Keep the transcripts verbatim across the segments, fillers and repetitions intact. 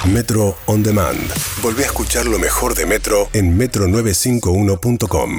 Metro On Demand. Volví a escuchar lo mejor de Metro en metro novecientos cincuenta y uno punto com.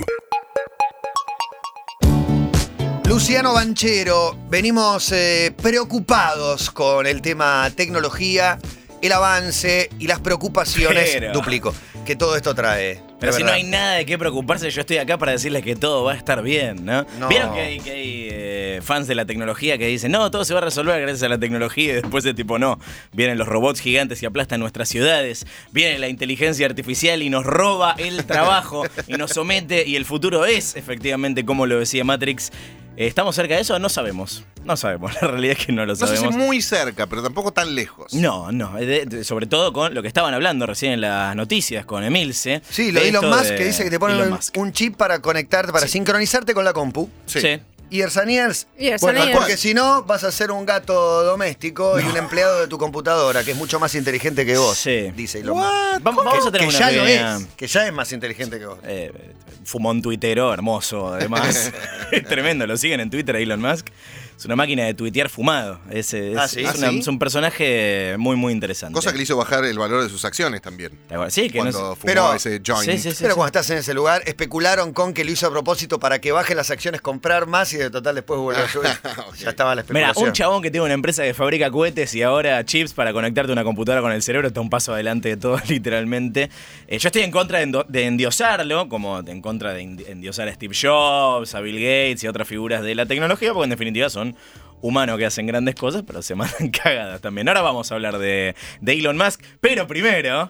Luciano Banchero, venimos eh, preocupados con el tema tecnología, el avance y las preocupaciones, Pero... duplico, que todo esto trae. Pero si no hay nada de qué preocuparse, yo estoy acá para decirles que todo va a estar bien, ¿no? No. Vieron que hay, que hay eh, fans de la tecnología que dicen, no, todo se va a resolver gracias a la tecnología, y después de tipo, no, vienen los robots gigantes y aplastan nuestras ciudades, viene la inteligencia artificial y nos roba el trabajo y nos somete, y el futuro es, efectivamente, como lo decía Matrix. ¿Estamos cerca de eso? No sabemos. No sabemos. La realidad es que no lo No sabemos. sé si muy cerca, pero tampoco tan lejos. No, no. De, de, sobre todo con lo que estaban hablando recién en las noticias con Emilce. Sí, lo de Elon Musk, que dice que te ponen un, Musk. un chip para conectarte, para Sí. sincronizarte con la compu. Sí. Sí. Y Ersaniers, Y Ersaniers. bueno, porque si no vas a ser un gato doméstico y un empleado de tu computadora que es mucho más inteligente que vos, Sí. dice Elon Musk. Vamos, vamos a Que, tener que una ya lo pequeña- es, que ya es más inteligente que vos. Eh, fumón tuitero, hermoso, además. Es tremendo, lo siguen en Twitter a Elon Musk. Es una máquina de tuitear fumado. Es, es, Ah, ¿sí? es, ¿Ah, una- sí? es un personaje muy, muy interesante. Cosa que le hizo bajar el valor de sus acciones también. ¿Te acuerdas? Sí, que Cuando no sé- fumó Pero- ese joint. Sí, sí, sí. Pero sí. cuando estás en ese lugar, especularon con que lo hizo a propósito para que baje las acciones, comprar más y de total después vuelve a subir. Ok. Ya estaba la Mira, especulación. un chabón que tiene una empresa que fabrica cohetes y ahora chips para conectarte a una computadora con el cerebro está un paso adelante de todo, literalmente. Eh, yo estoy en contra de, endo- de endiosarlo, como en contra de indi- endiosar a Steve Jobs, a Bill Gates y a otras figuras de la tecnología, porque en definitiva son humanos que hacen grandes cosas, pero se mandan cagadas también. Ahora vamos a hablar de, de Elon Musk, pero primero...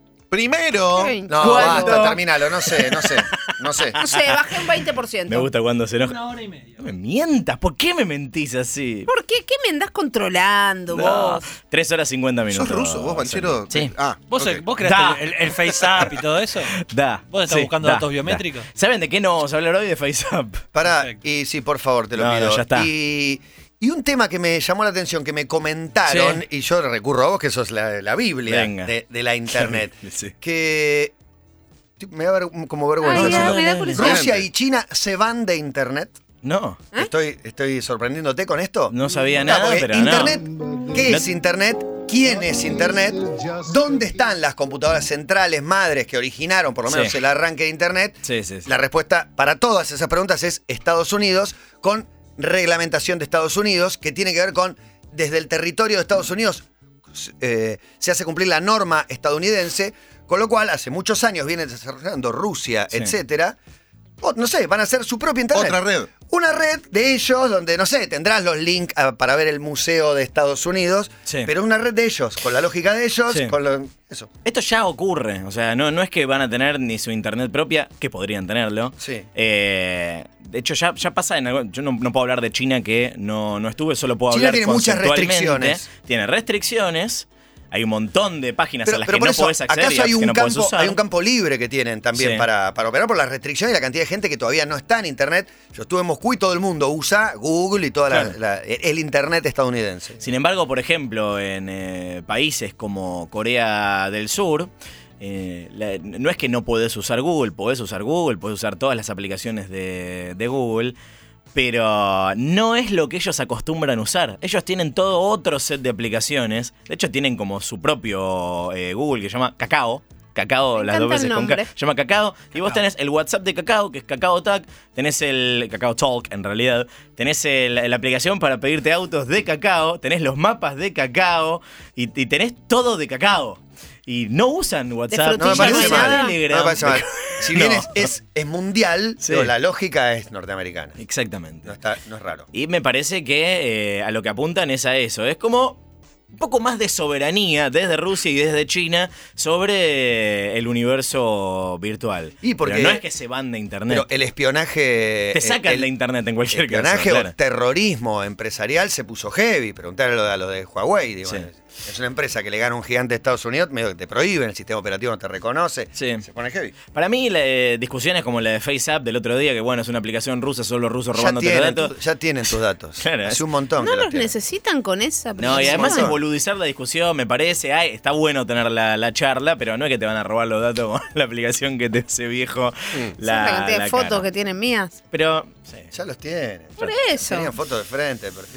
Primero, Sí. No, ¿Cuándo? basta, terminalo, no sé, no sé, no sé. No sé, bajé un veinte por ciento. Me gusta cuando se enoja. Una hora y media. No me mientas, ¿por qué me mentís así? ¿Por qué? ¿Qué me andás controlando No, vos? tres horas cincuenta minutos. ¿sos ruso vos, Banchero? Sí. Ah, ¿Vos, ok. vos Da. creaste el, el Face App y todo eso? Da. ¿Vos estás sí, buscando da, datos biométricos? da. ¿Saben de qué no vamos a hablar hoy? De FaceApp. Pará, Perfecto. y sí, por favor, te lo No, no, pido. ya está. Y, y un tema que me llamó la atención, que me comentaron, Sí. y yo recurro a vos, que sos la, la Biblia Venga. de, de la internet, Sí. que me da ver- como vergüenza Ay, decirlo. me da curiosidad. Rusia y China se van de internet. No, ¿Eh? Estoy, estoy sorprendiéndote con esto. no sabía No, nada, porque pero internet, no. ¿qué No- es internet? ¿Quién es internet? ¿Dónde están las computadoras centrales madres que originaron por lo menos Sí. el arranque de internet? Sí, sí, sí. La respuesta para todas esas preguntas es Estados Unidos, con reglamentación de Estados Unidos, que tiene que ver con, desde el territorio de Estados Unidos, eh, se hace cumplir la norma estadounidense, con lo cual hace muchos años viene desarrollando Rusia, Sí. etcétera. O, no sé, van a hacer su propia internet. Otra red. Una red de ellos donde, no sé, tendrás los links a- para ver el museo de Estados Unidos, Sí. pero una red de ellos, con la lógica de ellos, Sí. con lo, eso. Esto ya ocurre, o sea, no, no es que van a tener ni su internet propia, que podrían tenerlo. Sí. Eh, de hecho, ya, ya pasa en algo. Yo no, no puedo hablar de China, que no, no estuve, solo puedo China hablar tiene muchas conceptualmente. restricciones. Tiene restricciones. Hay un montón de páginas Pero, a las pero que por no eso, podés acceder ¿acaso y hay que un, no podés campo, usar. hay un campo libre que tienen también Sí. para, para operar por la restricción y la cantidad de gente que todavía no está en Internet? Yo estuve en Moscú y todo el mundo usa Google y toda la- Claro. la- el Internet estadounidense. Sin embargo, por ejemplo, en eh, países como Corea del Sur, eh, la- no es que no podés usar Google, podés usar Google, podés usar todas las aplicaciones de, de Google, pero no es lo que ellos acostumbran usar. Ellos tienen todo otro set de aplicaciones. De hecho, tienen como su propio eh, Google que se llama Kakao. Kakao, Me las dos encanta veces el con K. nombre. Se llama Kakao. Y vos tenés el WhatsApp de Kakao, que es Kakao Talk. Tenés el Kakao Talk, en realidad. Tenés el- la aplicación para pedirte autos de Kakao. Tenés los mapas de Kakao. Y, y tenés todo de Kakao. Y no usan WhatsApp. No me parece no, mal. no, No Telegram. me parece mal. Si bien No. es, es, es mundial, Sí. pero la lógica es norteamericana. Exactamente. No, está, no es raro. Y me parece que eh, a lo que apuntan es a eso. Es como un poco más de soberanía desde Rusia y desde China sobre el universo virtual. Y porque- Pero no es que se van de internet. Pero el espionaje. Te sacan el- de internet en cualquier caso. espionaje claro. o terrorismo empresarial se puso heavy. Preguntarle a lo de Huawei. Digo, Sí. es una empresa que le gana a un gigante de Estados Unidos, medio que te prohíben, el sistema operativo no te reconoce. Sí. Se pone heavy. Para mí, la, eh, discusiones como la de FaceApp del otro día, que bueno, es una aplicación rusa, solo los rusos Ya robándote los tienen, datos. tu- ya tienen tus datos. Claro, Hace es- un montón No que los los tienen. necesitan con esa No, y precisión. además es montón. boludizar la discusión, me parece. Ay, está bueno tener la, la charla, pero no es que te van a robar los datos con la aplicación que te hace viejo. ¿Sabes La, la cantidad la de fotos cara. que tienen mías? Pero, sí. Ya los tienen. Por Ya- eso. Tenían fotos de frente, de perfil.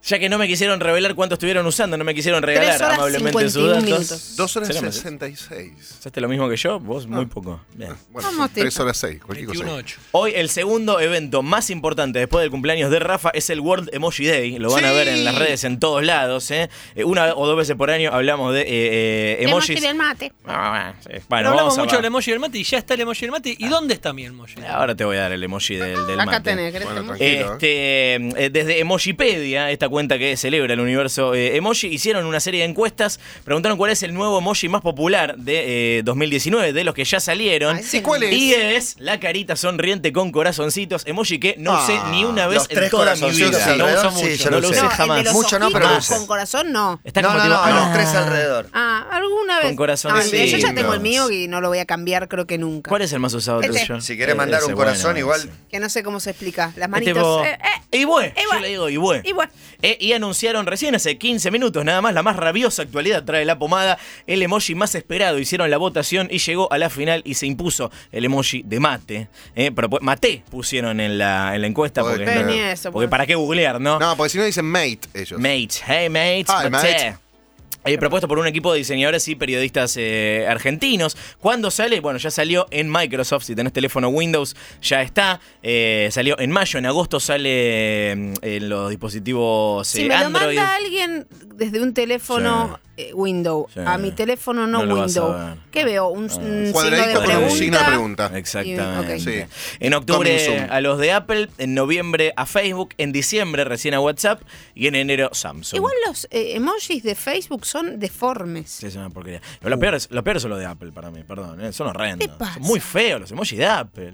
Ya que no me quisieron revelar cuánto estuvieron usando, no me quisieron regalar Tres horas amablemente sus cincuenta y un datos. minutos. dos horas Será más. sesenta y seis. ¿Usaste lo mismo que yo? Vos muy poco. Bien. Bueno, Vamos, tres tipo. horas seis, cualquier cosa. veintiuno ocho. Hoy el segundo evento más importante después del cumpleaños de Rafa es el World Emoji Day. Lo van a Sí. ver en las redes en todos lados. ¿eh? Eh, Una o dos veces por año hablamos de eh, eh, emojis. Emoji del mate. Ah, sí. Bueno, Bueno, hablamos vamos a mucho del emoji del mate y ya está el emoji del mate. ¿Y dónde está mi emoji? Ahora te voy a dar el emoji del, del Acá mate. tenés, ¿querés Bueno, emoji? tranquilo. Este, eh, desde Emojipedia, esta cuenta que celebra el universo eh, emoji, hicieron una serie de encuestas, preguntaron cuál es el nuevo emoji más popular de eh, dos mil diecinueve, de los que ya salieron. Ay, sí, ¿cuál es? Y es la carita sonriente con corazoncitos, emoji que no Ah, usé ni una vez Los tres en toda mi corazoncitos vida. Sí, no alrededor, uso sí, mucho. yo No lo lo usé. usé No, jamás. el de los Mucho no, pero lo ojitos usé. con corazón no. Está No, como no, tipo, no, los ah, tres alrededor. Ah, alguna vez. Con corazoncitos. Ah, yo ya tengo el Sí, mío y no lo voy a cambiar creo que nunca. ¿Cuál es el más usado Este. tuyo? Si querés mandar Ese, un corazón, bueno, igual. ese. Que no sé cómo se explica. Las Es manitos. tipo, eh, eh, Ibue, Ibue. yo le digo Ibue. Ibue. Eh, y anunciaron recién hace quince minutos nada más, la más rabiosa actualidad trae la pomada, el emoji más esperado. Hicieron la votación y llegó a la final y se impuso el emoji de mate. Eh, propu- mate pusieron en la, en la encuesta Joder, porque, qué no- ni eso, porque pues. para qué googlear, ¿no? No, porque si no dicen mate ellos. Mate, hey mate, Hi, mate. mate. Eh, propuesto por un equipo de diseñadores y periodistas eh, argentinos. ¿Cuándo sale? Bueno, ya salió en Microsoft. Si tenés teléfono Windows, ya está. Eh, salió en mayo. En agosto sale mm, en los dispositivos eh, Si me lo Android. manda alguien desde un teléfono eh, Windows Sí. a mi teléfono no, No lo vas a Windows, ver. ¿qué veo? Un, un signo de Cuadradito con un signo de pregunta. pregunta. Exactamente. Y- ok. En Coming octubre soon. a los de Apple, en noviembre a Facebook, en diciembre recién a WhatsApp y en enero Samsung. Igual los eh, emojis de Facebook son deformes. Sí, es una porquería. Pero lo, peor es, lo peor son los de Apple para mí, perdón. eh, Son horrendos. ¿Qué pasa? Son muy feos los emojis de Apple.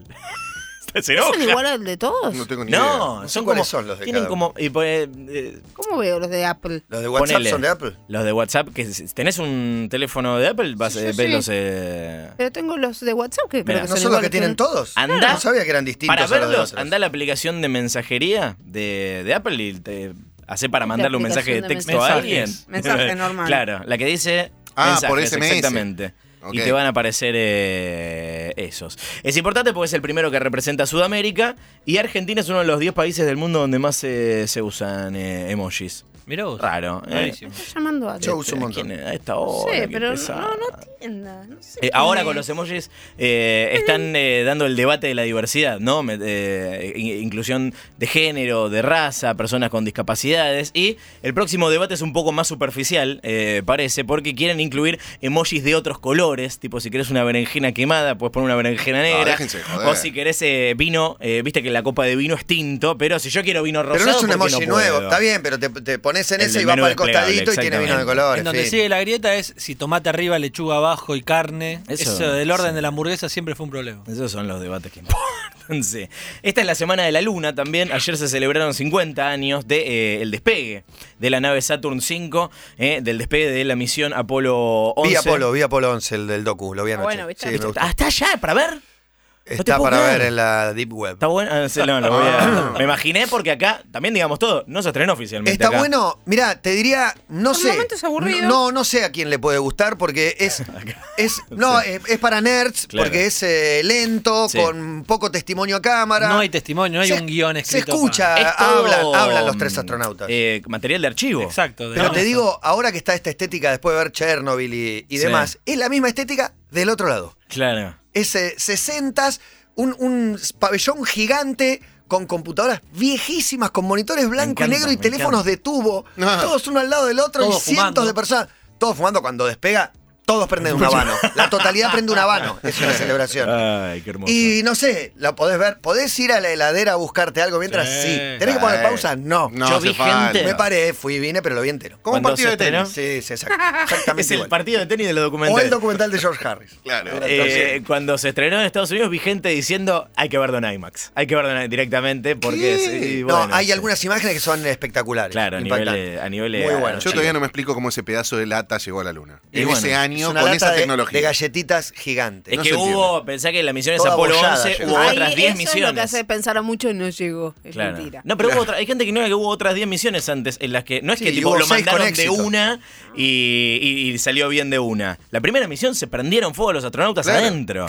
Se ¿No enoja. son igual al de todos? No tengo ni idea. No, sé son cuáles como. son los de tienen cada como. Y pues, eh, ¿Cómo veo los de Apple? ¿Los de WhatsApp ponele, son de Apple? Los de WhatsApp, que si tenés un teléfono de Apple, vas Sí, a sí, ver sí. los. Eh, Pero tengo los de WhatsApp que creo Mira, que ¿No son son los iguales que tienen todos? Andá- No sabía que eran distintos para a los de verlos, otros. anda a la aplicación de mensajería de, de Apple y te hace para ¿Qué mandarle un mensaje de aplicación de texto a mensajes? alguien. Mensaje normal. Claro, la que dice. Ah, mensajes, por S M S. Exactamente. Y Ok. te van a aparecer eh, esos. Es importante porque es el primero que representa a Sudamérica y Argentina es uno de los diez países del mundo donde más eh, se usan eh, emojis. Mirá vos. Raro. ¿eh? Rarísimo. Estoy llamando a Yo alguien. uso un montón. ¿Quién es? A esta No hora. sé, qué pero pesado. no, no entienda. No sé Eh, qué ahora es. con los emojis eh, están eh, dando el debate de la diversidad, ¿no? Me- eh, in- inclusión de género, de raza, personas con discapacidades. Y el próximo debate es un poco más superficial, eh, parece, porque quieren incluir emojis de otros colores. Tipo, si querés una berenjena quemada, puedes poner una berenjena negra. déjense de joder. O si querés eh, vino, eh, viste que la copa de vino es tinto, pero si yo quiero vino rosado. Pero no es un ¿por qué emoji no puedo? nuevo, está bien, pero te, te pones en El ese y del va menú para el desplegable, costadito y tiene vino de exactamente. color. En donde fin. sigue la grieta es si tomate arriba, lechuga abajo y carne. Eso, Eso, del orden sí. de la hamburguesa siempre fue un problema. Esos son los debates que importan, sí. Esta es la semana de la Luna también. Ayer se celebraron cincuenta años del de, eh, el despegue de la nave Saturn cinco, eh, del despegue de la misión Apolo once. Vi Apolo, vi Apolo once, el del docu, lo vi anoche. Bueno, ¿viste? Sí, me gustó. Ah, ¿está allá para ver? te Está puedo para creer. ver en la Deep Web. ¿Está bueno? Ah, sí, no, lo voy a- Me imaginé porque acá, también digamos todo, no se estrenó oficialmente Está acá. bueno, mira, te diría, no Por sé. momentos aburrido. No, no sé a quién le puede gustar porque es, es no, Sí. es, es para nerds, Claro. porque es eh, lento, Sí. con poco testimonio a cámara. No hay testimonio, no hay Se- un guión Se escrito. escucha, Es todo, hablan, hablan los tres astronautas. eh, material de archivo. para- Exacto. de Pero la te NASA. digo, ahora que está esta estética después de ver Chernobyl y, y Sí. demás, es la misma estética del otro lado. Claro. Es eh, sesentas, un, un pabellón gigante con computadoras viejísimas, con monitores blanco encanta, y negro y me teléfonos encanta. de tubo, Ah. todos uno al lado del otro Todos y cientos fumando. de personas, todos fumando. Cuando despega, todos prenden un habano. La totalidad prende un habano. Es una celebración. Ay, qué hermoso. Y no sé, la podés ver, podés ir a la heladera a buscarte algo mientras sí. Sí. ¿Tenés que poner Sí. pausa? No. No Yo hace vi falta. gente- Me paré, fui, vine, pero lo vi entero. Como un Cuando partido se de tenis. estrenó, Sí, sí, exacto. Exactamente es el igual. partido de tenis de los O documentales. el documental de George Harris. Claro. Eh, cuando se estrenó en Estados Unidos vi gente diciendo hay que verlo en IMAX. Hay que verlo en- directamente porque sí, No, bueno, hay sí. algunas imágenes que son espectaculares. Claro, a impactantes. nivel, a nivel Muy bueno. Yo todavía no me explico cómo ese pedazo de lata llegó a la luna. Y En bueno. ese año año una con lata esa de, tecnología. de galletitas gigantes. Es No que se hubo, entiende. pensá que en las misiones Toda Apolo abollada, once ya. hubo Ahí, otras diez eso es lo que misiones. hace pensar a mucho y no llegó. Es Claro. mentira. No, pero hubo otra, hay gente que ignora que hubo otras diez misiones antes en las que no es Sí, que y tipo hubo lo seis con mandaron de éxito. una y, y- y salió bien de una. La primera misión se prendieron fuego los astronautas Claro. adentro.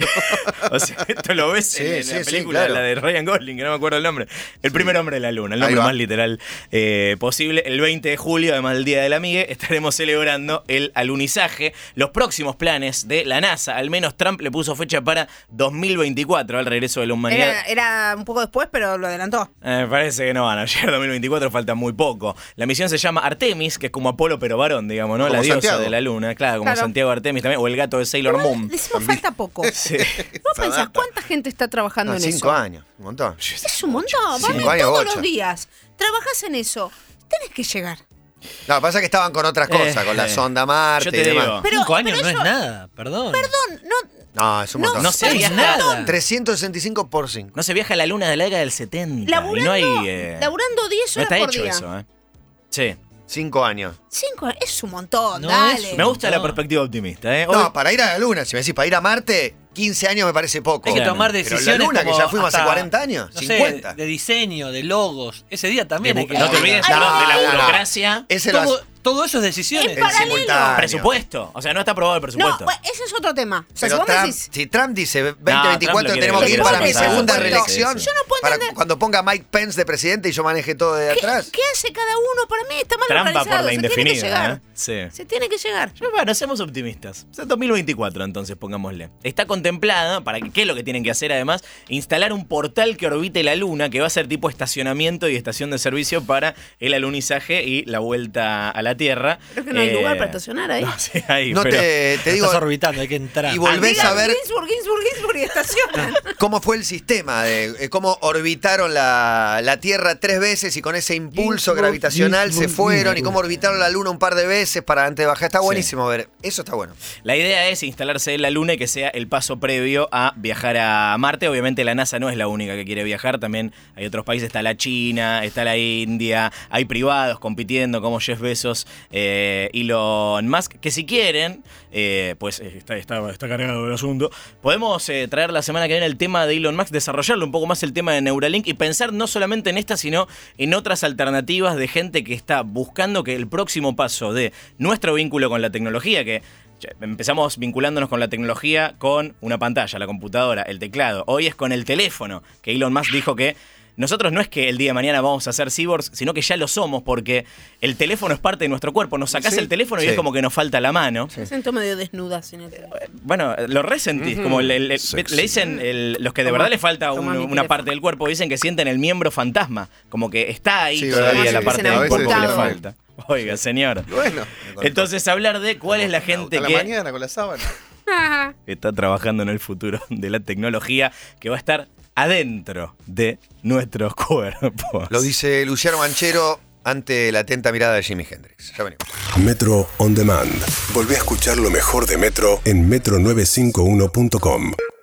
O sea, esto lo ves Sí, en, en sí, la sí, película, claro. la de Ryan Gosling, que no me acuerdo el nombre. El primer hombre de la luna, el Ahí nombre va. más literal eh, posible. El veinte de julio, además del Día del Amigue, estaremos celebrando el alunizaje. Los próximos planes de la NASA, al menos Trump le puso fecha para dos mil veinticuatro, al regreso de la humanidad. Era, era un poco después, pero lo adelantó. Eh, me parece que no van a llegar a dos mil veinticuatro, falta muy poco. La misión se llama Artemis, que es como Apolo pero varón, digamos, ¿no? Como La diosa Santiago. de la luna, claro, como Claro. Santiago Artemis también, o el gato de Sailor Moon. Decimos falta poco. Sí. ¿Vos pensás cuánta gente está trabajando No, en cinco eso? años, un montón. Es un montón. Cinco Vos años, todos bocha. los días trabajás en eso. Tenés que llegar. No, pasa que estaban con otras cosas, Eh, con la eh. sonda Marte Yo te y demás. digo. Pero- Cinco años pero no eso- es nada, perdón. Perdón, no. No, es un No, montón. No se es viaja nada. trescientos sesenta y cinco por cinco. No se viaja a la luna de la década del setenta. Laburando, y no hay. eh, laburando diez no horas está por hecho día. eso, ¿eh? Sí. Cinco años. Cinco es un montón, No, dale. es Me gusta la No. perspectiva optimista, ¿eh? Hoy- No, para ir a la Luna, si me decís para ir a Marte, quince años me parece poco. Hay que Claro. tomar Pero la decisiones luna, que como ya fuimos hace hasta, cuarenta años, no cincuenta. sé, de diseño, de logos. Ese día también de hay bu- que... no te olvides Ay, de, la- de la ay, ay, burocracia. Ese lo todo, hace- todo eso es decisiones. En en paralelo. simultáneo. Presupuesto. O sea, no está aprobado el No, presupuesto. bueno, ese es otro tema. O sea, Pero si vos me Trump, decís. si Trump dice Trump veinte veinticuatro lo quiere- tenemos lo que ir quiere para mi pasar. segunda Sí, sí, reelección, sí. Yo no puedo para entender- cuando ponga Mike Pence de presidente y yo maneje todo de ¿Qué, atrás. qué hace cada uno? Para mí está mal Trampa organizado. por la Se tiene que indefinida, llegar. ¿eh? Sí. Se tiene que llegar. Pero bueno, seamos optimistas. O sea, dos mil veinticuatro, entonces, pongámosle. Está contemplada, para que, ¿qué es lo que tienen que hacer además? Instalar un portal que orbite la Luna, que va a ser tipo estacionamiento y estación de servicio para el alunizaje y la vuelta a la Tierra. Creo que no hay Eh, lugar para estacionar ahí. No, sí, hay, No pero- te, te digo Estás orbitando, hay que entrar. y volvés Digan a ver Ginsburg, Ginsburg, Ginsburg y estacionan. cómo fue el sistema, de eh, cómo orbitaron la, la Tierra tres veces y con ese impulso Ginsburg, gravitacional se Ginsburg, fueron y Ginsburg. cómo orbitaron la Luna un par de veces para antes de bajar. Está buenísimo ver. Eso está bueno. La idea es instalarse en la Luna y que sea el paso previo a viajar a Marte. Obviamente la NASA no es la única que quiere viajar, también hay otros países, está la China, está la India, hay privados compitiendo como Jeff Bezos, eh, Elon Musk, que si quieren, eh, pues eh, está, está, está cargado el asunto, podemos eh, traer la semana que viene el tema de Elon Musk, desarrollarlo un poco más el tema de Neuralink y pensar no solamente en esta, sino en otras alternativas de gente que está buscando que el próximo paso de nuestro vínculo con la tecnología, que ya empezamos vinculándonos con la tecnología con una pantalla, la computadora, el teclado. Hoy es con el teléfono, que Elon Musk dijo que nosotros no es que el día de mañana vamos a ser cyborgs, sino que ya lo somos, porque el teléfono es parte de nuestro cuerpo. Nos sacás Sí. el teléfono y Sí. es como que nos falta la mano. Me siento medio desnuda sin el teléfono. Bueno, lo resentís, como el- el- el- Sexy. le dicen el- los que de Toma, verdad le falta toma un- mi una teléfono. parte del cuerpo, dicen que sienten el miembro fantasma, como que está ahí Sí, todavía como la si parte hubiesen del cuerpo que le amputado. falta. Oiga, señor. Bueno, Entonces hablar de cuál es la gente a la que mañana con la sábana. está trabajando en el futuro de la tecnología que va a estar adentro de nuestros cuerpos. Lo dice Luciano Manchero ante la atenta mirada de Jimi Hendrix. Ya venimos. Metro On Demand. Volvé a escuchar lo mejor de Metro en metro novecientos cincuenta y uno punto com.